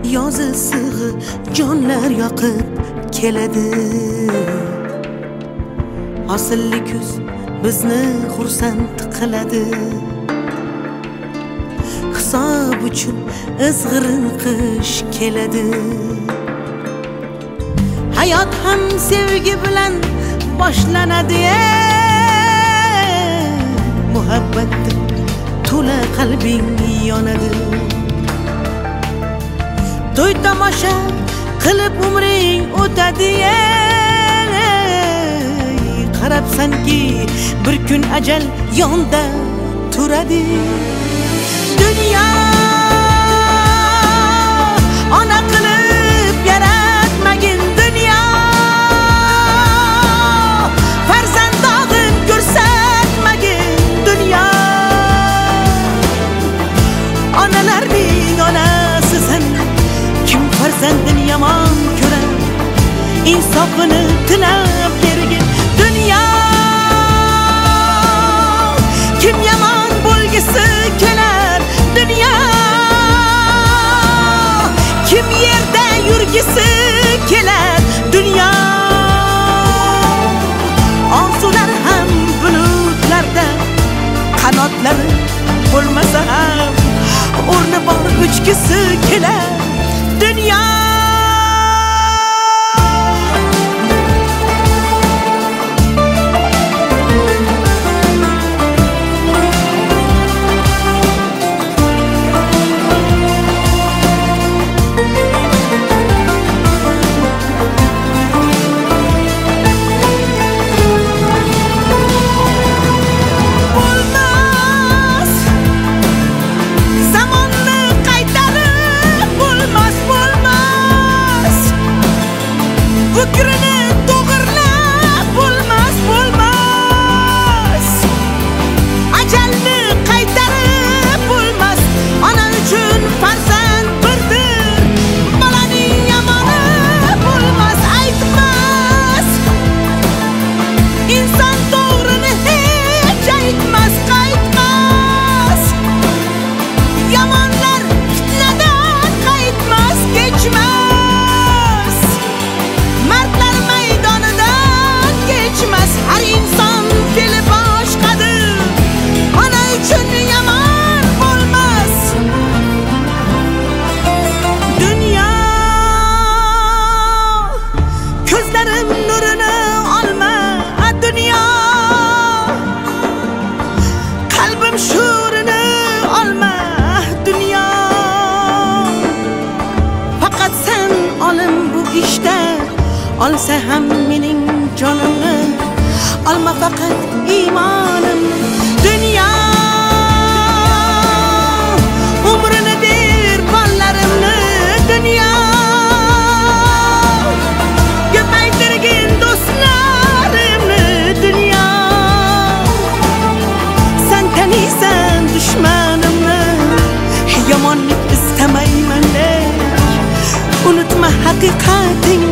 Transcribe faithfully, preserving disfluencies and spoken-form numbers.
yozi sig'i jonlar yoqib keladi. Hosilli kuz bizni xursand qiladi. Hisob uchun izg'irin qish keladi. Hayot ham sevgi bilan boshlanadi. Muhabbatda to'la qalbing yonadi. To'y tomosha qilib umring o'tadi. Qarabsanki bir kun ajal yonda turadi. Dunyo ona qilib yaratmagin. Dunyo farzandog'in ko'rsatmagin. Dunyo onalarning onasisan. Kim farzandini yomon ko'rar, insofini tilab bergin. Dunyo kim yomon bo'lgisi kelar. Dunyo kim yerda yurgisi kelar. Dunyo orzular ham bulutlarda, qanotlari bo'lmasa ham o'rni bor uchgisi kelar. Dunyo olsa ham mening jonimni, olma faqat iymonimni. Dunyo umrini ber bolalarimni. Dunyo ko'paytirgin do'stlarimni. Dunyo sen taniysan dushmanimni. Yomonlik istamayman, unutma haqiqating.